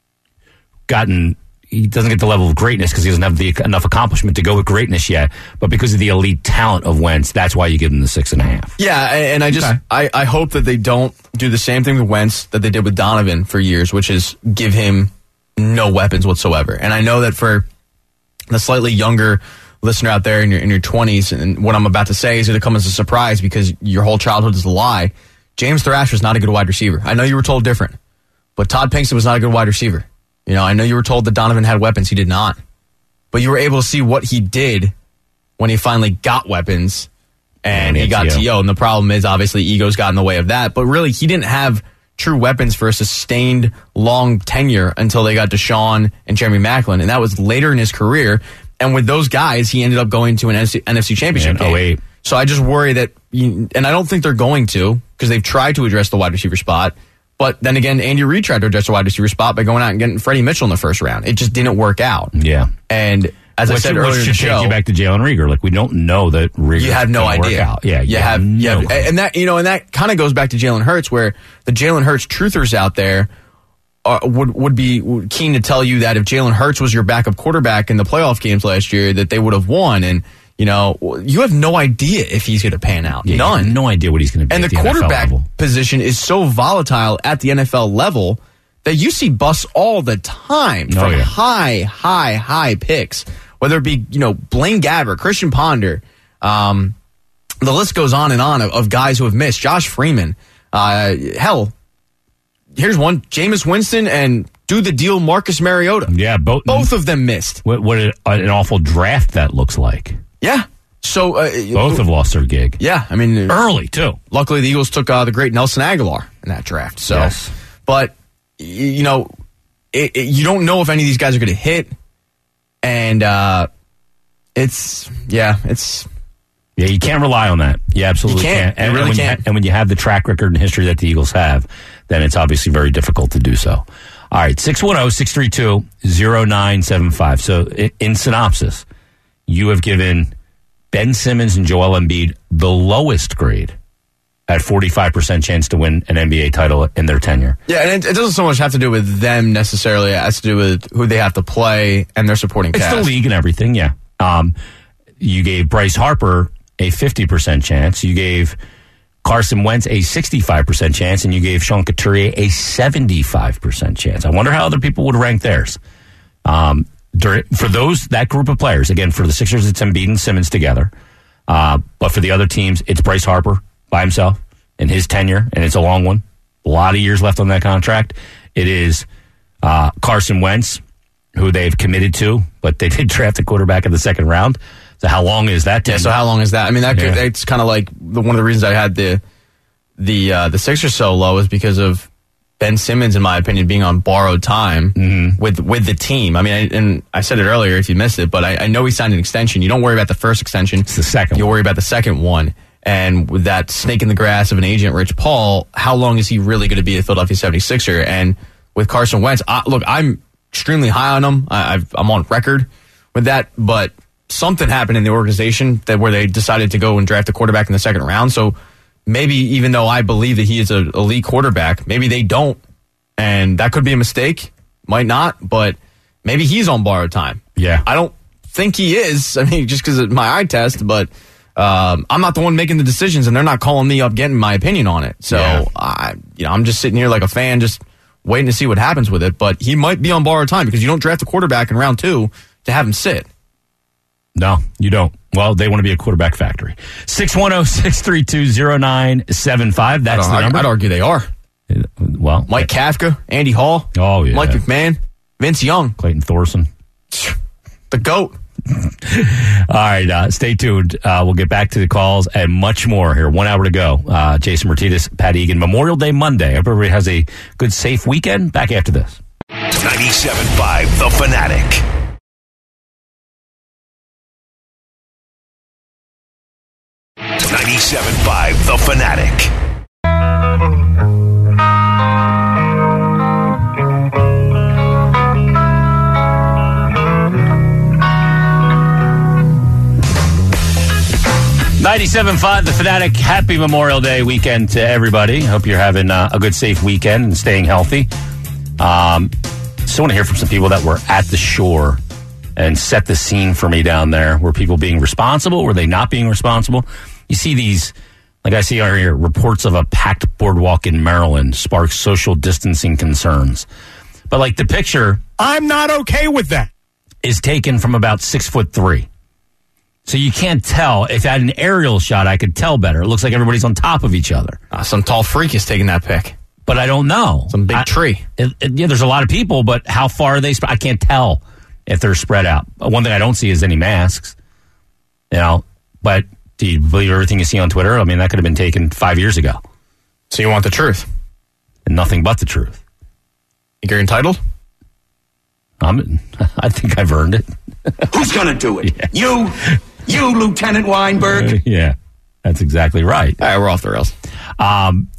gotten. He doesn't get the level of greatness because he doesn't have the enough accomplishment to go with greatness yet. But because of the elite talent of Wentz, that's why you give him the six and a half. yeah, and and I just Okay. I, I hope that they don't do the same thing with Wentz that they did with Donovan for years, which is give him no weapons whatsoever. And I know that for the slightly younger listener out there in your in your twenties, and what I'm about to say is going to come as a surprise because your whole childhood is a lie. James Thrash was not a good wide receiver. I know you were told different, but Todd Pinkston was not a good wide receiver. You know, I know you were told that Donovan had weapons. He did not. But you were able to see what he did when he finally got weapons and And he it's got you. T O. And the problem is, obviously, egos got in the way of that. But really, he didn't have true weapons for a sustained, long tenure until they got Deshaun and Jeremy Maclin. And that was later in his career. And with those guys, he ended up going to an N F C championship In game. oh eight. So I just worry that, you, and I don't think they're going to, because they've tried to address the wide receiver spot, But then again, Andy Reid tried to address the wide receiver spot by going out and getting Freddie Mitchell in the first round. It just didn't work out. Yeah. And as which, I said which earlier in the should show, take you back to Jalen Reagor. Like, we don't know that Reagor. You have no idea. Out. Yeah, you, you have, have no you have, and that you know, and that kind of goes back to Jalen Hurts, where the Jalen Hurts truthers out there are, would would be keen to tell you that if Jalen Hurts was your backup quarterback in the playoff games last year, that they would have won. And you know, you have no idea if he's going to pan out. Yeah, None. You have no idea what he's going to be. And at the, the quarterback N F L position is so volatile at the N F L level that you see busts all the time from oh, yeah. high, high, high picks. Whether it be, you know, Blaine Gabbert, Christian Ponder, um, the list goes on and on of, of guys who have missed. Josh Freeman, uh, hell, here's one: Jameis Winston and do the deal Marcus Mariota. Yeah, both both of them missed. What, what an, an awful draft that looks like. Yeah, so uh, both have lost their gig. Yeah, I mean early too. Luckily, the Eagles took uh, the great Nelson Aguilar in that draft. So, yes. But you know, it, it, you don't know if any of these guys are going to hit. And uh, it's, yeah, it's... Yeah, you can't rely on that. You absolutely you can't. can't. And, you really and when can't. You ha- and when you have the track record and history that the Eagles have, then it's obviously very difficult to do so. All right, six one zero, six three two, zero nine seven five. So in, in synopsis, you have given Ben Simmons and Joel Embiid the lowest grade at forty-five percent chance to win an N B A title in their tenure. Yeah, and it, it doesn't so much have to do with them necessarily. It has to do with who they have to play and their supporting it's cast. It's the league and everything, yeah. Um, you gave Bryce Harper a fifty percent chance. You gave Carson Wentz a sixty-five percent chance, and you gave Sean Couturier a seventy-five percent chance. I wonder how other people would rank theirs. Um, during, for those, that group of players, again, for the Sixers, it's Embiid and Simmons together. Uh, but for the other teams, it's Bryce Harper by himself in his tenure, and it's a long one. A lot of years left on that contract. It is uh, Carson Wentz, who they've committed to, but they did draft a quarterback in the second round. So how long is that? Yeah, so how long is that? I mean, that yeah. could, it's kind of like the, one of the reasons I had the the uh, the Sixers so low is because of Ben Simmons, in my opinion, being on borrowed time mm-hmm. with with the team. I mean, I, and I said it earlier if you missed it, but I, I know he signed an extension. You don't worry about the first extension. It's the second You one. worry about the second one. And with that snake in the grass of an agent, Rich Paul, how long is he really going to be a Philadelphia seventy-sixer? And with Carson Wentz, I, look, I'm extremely high on him. I, I've, I'm on record with that, but something happened in the organization that where they decided to go and draft a quarterback in the second round. So maybe even though I believe that he is an elite quarterback, maybe they don't. And that could be a mistake. Might not, but maybe he's on borrowed time. Yeah. I don't think he is. I mean, just because of my eye test, but um, I'm not the one making the decisions, and they're not calling me up getting my opinion on it. So yeah. I, you know, I'm just sitting here like a fan, just waiting to see what happens with it. But he might be on borrowed time because you don't draft a quarterback in round two to have him sit. No, you don't. Well, they want to be a quarterback factory. six one zero, six three two, zero nine seven five. That's I'd, the number. I'd argue they are. Well, Mike Kafka, Andy Hall, oh yeah, Mike McMahon, Vince Young, Clayton Thorson, the GOAT. All right, uh, stay tuned. Uh, we'll get back to the calls and much more here. One hour to go. Uh, Jason Martinez, Pat Egan, Memorial Day Monday. Hope everybody has a good, safe weekend. Back after this. ninety-seven point five The Fanatic. ninety-seven point five The Fanatic. ninety-seven point five The Fanatic. Happy Memorial Day weekend to everybody. Hope you're having uh, a good, safe weekend and staying healthy. Um, just want to hear from some people that were at the shore and set the scene for me down there. Were people being responsible? Were they not being responsible? You see these, like I see here, reports of a packed boardwalk in Maryland sparks social distancing concerns. But like the picture, I'm not okay with that. is taken from about six foot three. So you can't tell. If I had an aerial shot, I could tell better. It looks like everybody's on top of each other. Uh, some tall freak is taking that pick. But I don't know. Some big I, tree. It, it, yeah, there's a lot of people, but how far are they spread? I can't tell if they're spread out. One thing I don't see is any masks. You know, but do you believe everything you see on Twitter? I mean, that could have been taken five years ago. So you want the truth? And nothing but the truth. You're entitled? I'm, I think I've earned it. Who's going to do it? Yeah. You? You, Lieutenant Weinberg? Yeah, that's exactly right. All right, we're off the rails. Um,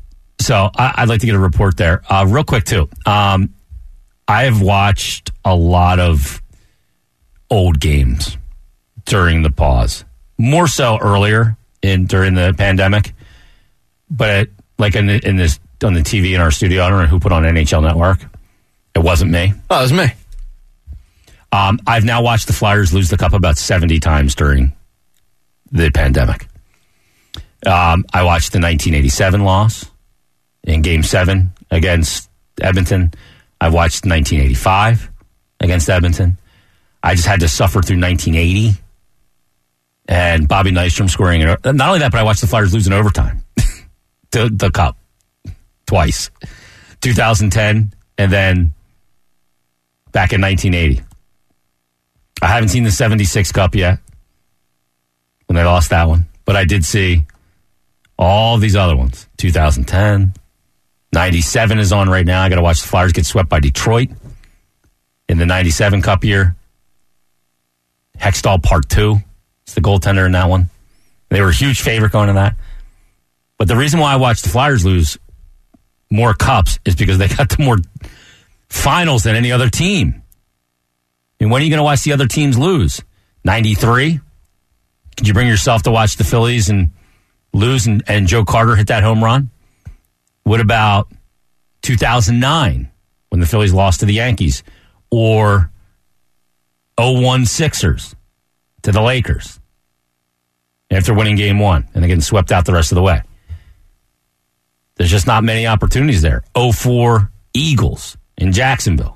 So I, I'd like to get a report there. Uh, real quick, too. Um, I've watched a lot of old games during the pause. More so earlier in during the pandemic. But like in, the, in this on the T V in our studio, I don't know who put on N H L Network. It wasn't me. Oh, it was me. Um, I've now watched the Flyers lose the cup about seventy times during the pandemic. Um, I watched the nineteen eighty-seven loss in Game seven against Edmonton. I watched nineteen eighty-five against Edmonton. I just had to suffer through nineteen eighty and Bobby Nystrom scoring. Not only that, but I watched the Flyers lose in overtime. the, the cup twice. two thousand ten and then back in nineteen eighty. I haven't seen the seventy-six Cup yet when they lost that one, but I did see all these other ones. two thousand ten, ninety-seven is on right now. I got to watch the Flyers get swept by Detroit in the ninety-seven Cup year. Hextall Part two. It's the goaltender in that one. They were a huge favorite going to that. But the reason why I watched the Flyers lose more cups is because they got to more finals than any other team. And when are you going to watch the other teams lose? ninety-three? Could you bring yourself to watch the Phillies and lose and, and Joe Carter hit that home run? What about two thousand nine when the Phillies lost to the Yankees? Or oh one Sixers to the Lakers after winning game one and they're getting swept out the rest of the way? There's just not many opportunities there. oh four Eagles in Jacksonville.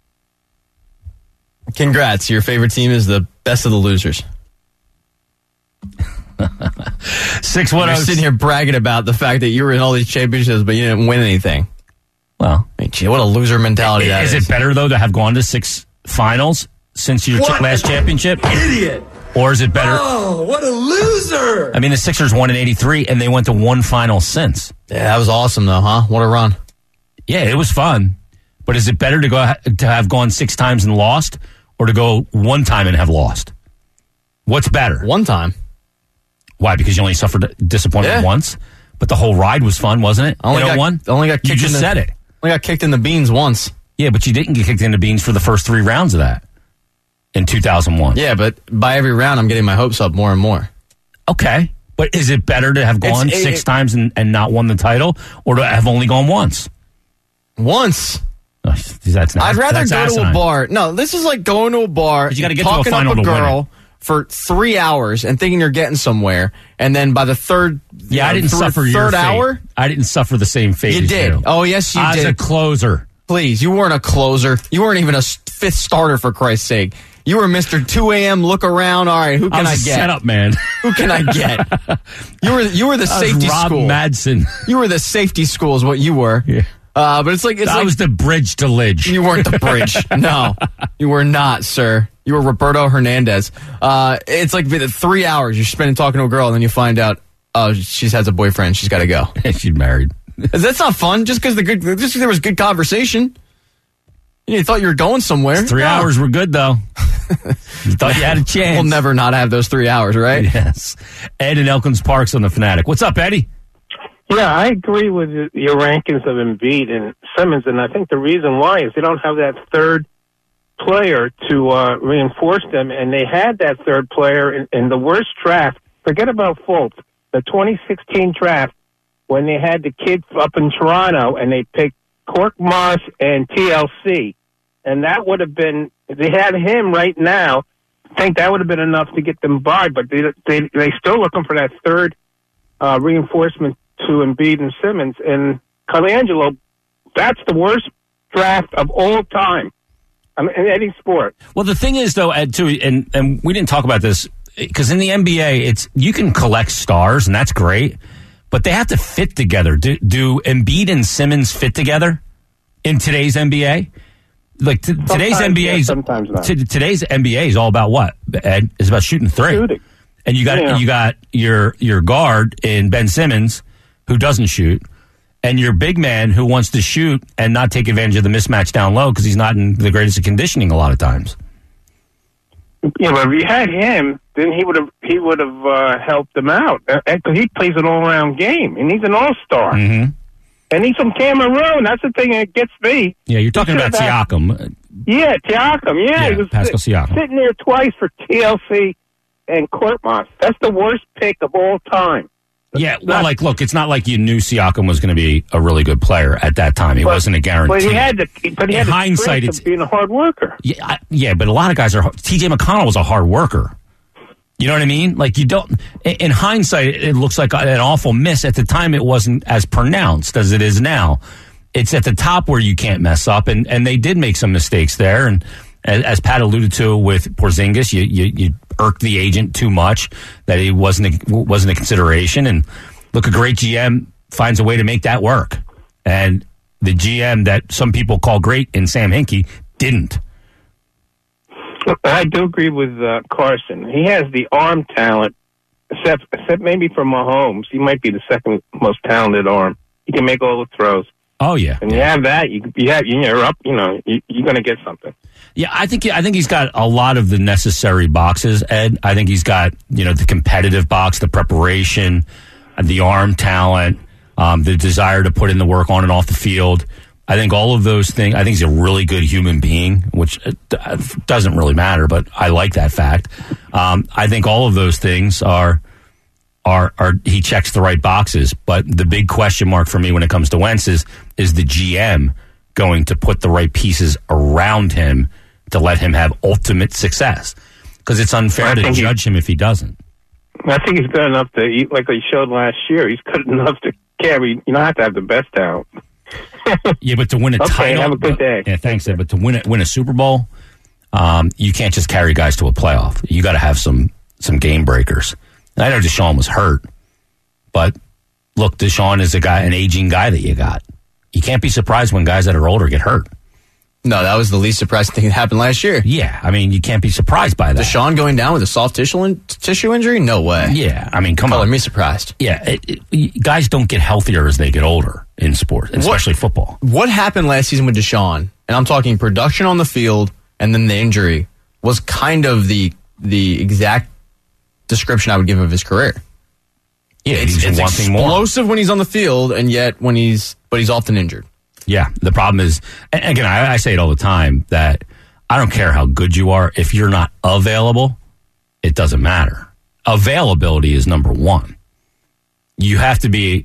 Congrats. Your favorite team is the best of the losers. six one You're zero sitting here bragging about the fact that you were in all these championships, but you didn't win anything. Well, I mean, gee, what a loser mentality that is. Is it better, though, to have gone to six finals since your What last championship? Idiot! Or is it better? Oh, what a loser! I mean, the Sixers won in eighty-three, and they went to one final since. Yeah, that was awesome, though, huh? What a run. Yeah, it was fun. But is it better to go to have gone six times and lost, or to go one time and have lost? What's better? One time. Why? Because you only suffered disappointment Yeah. once? But the whole ride was fun, wasn't it? Only got, one? only got kicked You just in the, said it. Only got kicked in the beans once. Yeah, but you didn't get kicked in the beans for the first three rounds of that in two thousand one. Yeah, but by every round, I'm getting my hopes up more and more. Okay. But is it better to have gone It's- it- six it- times and, and not won the title, or to have only gone once? Once. Oh, that's not, I'd rather that's go asinine. to a bar. No, this is like going to a bar, But you gotta get to a talking final up a to win girl for three hours and thinking you're getting somewhere, and then by the third, Yeah, I you know, didn't third, suffer your third fate. hour. I didn't suffer the same fate You as did. you. Oh yes, you As did. a closer. Please, you weren't a closer. You weren't even a s- fifth starter, for Christ's sake. You were Mister two a.m. look around. All right, who I can was I a get? setup man. Who can I get? You were you were the I was safety Rob school. Madsen. You were the safety school is what you were. Yeah. Uh, but it's like it's I like was the bridge to Lidge. you weren't the bridge. No, you were not, sir. You were Roberto Hernandez. Uh, it's like the three hours you're spending talking to a girl, and then you find out, oh, she has a boyfriend. She's got to go. She's married. That's not fun. Just because the good, just 'cause there was good conversation. You thought you were going somewhere. Three No. hours were good, though. You thought you had a chance. We'll never not have those three hours, right? Yes. Ed in Elkins Park's on the Fanatic. What's up, Eddie? Yeah, I agree with your rankings of Embiid and Simmons, and I think the reason why is they don't have that third player to uh, reinforce them, and they had that third player in, in the worst draft. Forget about Fultz. The twenty sixteen draft, when they had the kid up in Toronto, and they picked Cork Moss and T L C, and that would have been, if they had him right now, I think that would have been enough to get them by, but they, they, they're still looking for that third uh, reinforcement to Embiid and Simmons. And Colangelo, that's the worst draft of all time. I mean, in any sport. Well, the thing is, though, Ed, too, and, and we didn't talk about this, because in the N B A, it's you can collect stars, and that's great, but they have to fit together. Do, do Embiid and Simmons fit together in today's N B A? Like t- today's N B A, yes, sometimes not. T- today's N B A is all about what? Ed, it's about shooting three. Shooting. And you got Yeah. you got your your guard in Ben Simmons, who doesn't shoot, and your big man who wants to shoot and not take advantage of the mismatch down low because he's not in the greatest of conditioning a lot of times. Yeah, but if you had him, then he would have he would have uh, helped them out because he plays an all around game and he's an all star. Mm-hmm. And he's from Cameroon. That's the thing that gets me. Yeah, you're talking about Siakam. Yeah, Siakam. Yeah, Yeah, he was Pascal Siakam. sitting there twice for T L C and Korkmaz. That's the worst pick of all time. Yeah, well, like, look, it's not like you knew Siakam was going to be a really good player at that time. He But- wasn't a guarantee. But he had the, but he In had the hindsight, strength it's- of being a hard worker. Yeah, I, yeah, but a lot of guys are. T J McConnell was a hard worker. You know what I mean? Like, you don't. In, in hindsight, it, it looks like an awful miss. At the time, it wasn't as pronounced as it is now. It's at the top where you can't mess up, and, and they did make some mistakes there. And as, as Pat alluded to with Porzingis, you, you you irked the agent too much that he wasn't a, wasn't a consideration. And look, a great G M finds a way to make that work. And the G M that some people call great in Sam Hinkie didn't. I do agree with uh, Carson. He has the arm talent, except except maybe for Mahomes. He might be the second most talented arm. He can make all the throws. Oh yeah, And you have that, you you have you're up. You know, you, you're going to get something. yeah. I think I think he's got a lot of the necessary boxes. Ed, I think he's got you know the competitive box, the preparation, the arm talent, um, the desire to put in the work on and off the field. I think all of those things. I think he's a really good human being, which uh, doesn't really matter, but I like that fact. Um, I think all of those things are. Are, are he checks the right boxes, but the big question mark for me when it comes to Wentz is is the G M going to put the right pieces around him to let him have ultimate success? Because it's unfair I to think he- judge him if he doesn't. I think he's good enough to eat like he showed last year. He's good enough to carry. You don't have to have the best talent. Yeah, but to win a Okay, title, have a good day. Yeah, thanks, Ed. But to win a, win a Super Bowl, um, you can't just carry guys to a playoff. You got to have some some game breakers. And I know Deshaun was hurt, but look, Deshaun is a guy, an aging guy that you got. You can't be surprised when guys that are older get hurt. No, that was the least surprising thing that happened last year. Yeah, I mean, you can't be surprised by that. Deshaun going down with a soft tissue in, tissue injury? No way. Yeah, I mean, come Color on. me surprised. Yeah, it, it, guys don't get healthier as they get older in sports, especially football. What happened last season with Deshaun, and I'm talking production on the field and then the injury, was kind of the the exact description I would give of his career. Yeah, It's, he's it's wanting more. explosive when he's on the field, and yet when he's, but he's often injured. Yeah, the problem is, and again, I, I say it all the time, that I don't care how good you are. If you're not available, it doesn't matter. Availability is number one. You have to be,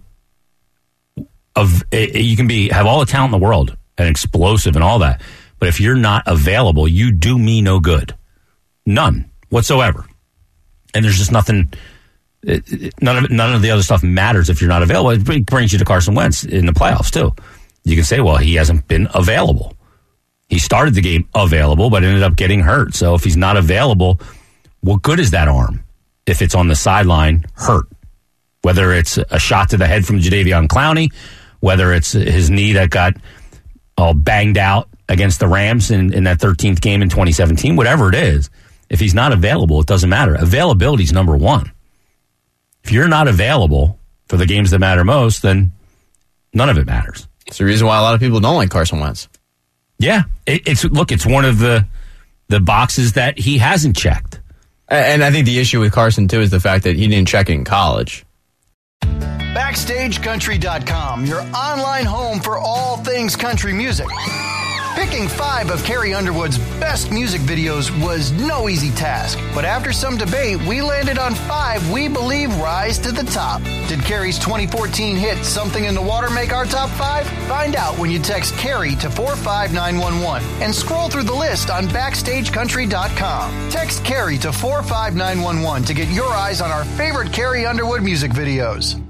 of you can be have all the talent in the world and explosive and all that, but if you're not available, you do me no good. None whatsoever. And there's just nothing. It, it, none of it, none of the other stuff matters if you're not available. It brings you to Carson Wentz in the playoffs too. You can say, well, he hasn't been available. He started the game available, but ended up getting hurt. So if he's not available, what good is that arm if it's on the sideline hurt? Whether it's a shot to the head from Jadeveon Clowney, whether it's his knee that got all banged out against the Rams in, in that thirteenth game in twenty seventeen, whatever it is, if he's not available, it doesn't matter. Availability is number one. If you're not available for the games that matter most, then none of it matters. It's the reason why a lot of people don't like Carson Wentz. Yeah, it, it's look, it's one of the the boxes that he hasn't checked. And I think the issue with Carson, too, is the fact that he didn't check it in college. Backstage Country dot com, your online home for all things country music. Picking five of Carrie Underwood's best music videos was no easy task, but after some debate, we landed on five we believe rise to the top. Did Carrie's twenty fourteen hit Something in the Water make our top five? Find out when you text Carrie to four five nine one one and scroll through the list on Backstage Country dot com. Text Carrie to four five nine one one to get your eyes on our favorite Carrie Underwood music videos.